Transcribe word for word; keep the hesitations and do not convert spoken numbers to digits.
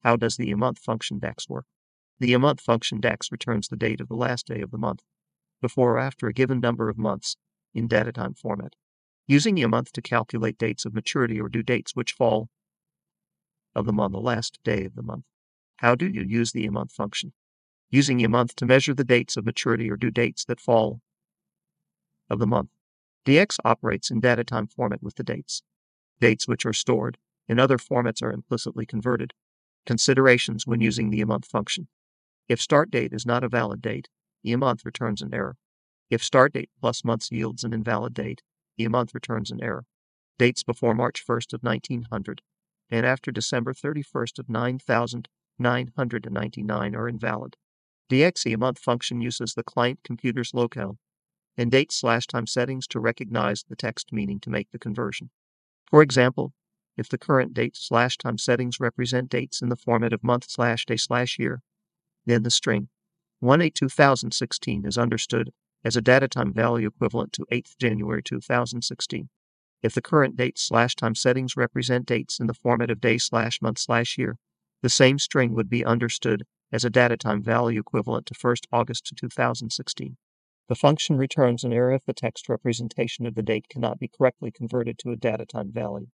How does the amonth function dex work? The amonth function dex returns the date of the last day of the month, before or after a given number of months, in data-time format. Using the amonth to calculate dates of maturity or due dates which fall of the month, the last day of the month. How do you use the amonth function? Using the amonth to measure the dates of maturity or due dates that fall of the month. Dx operates in data-time format with the dates. Dates which are stored in other formats are implicitly converted. Considerations when using the amonth function. If start date is not a valid date, the amonth returns an error. If start date plus months yields an invalid date, the amonth returns an error. Dates before March first of nineteen hundred and after December thirty-first of nine thousand nine hundred ninety-nine are invalid. Dx amonth function uses the client computer's locale and date slash time settings to recognize the text meaning to make the conversion. For example, if the current date slash time settings represent dates in the format of month slash day slash year, then the string one eight two thousand sixteen is understood as a data time value equivalent to eighth January two thousand sixteen. If the current date slash time settings represent dates in the format of day slash month slash year, the same string would be understood as a data time value equivalent to first August two thousand sixteen. The function returns an error if the text representation of the date cannot be correctly converted to a data time value.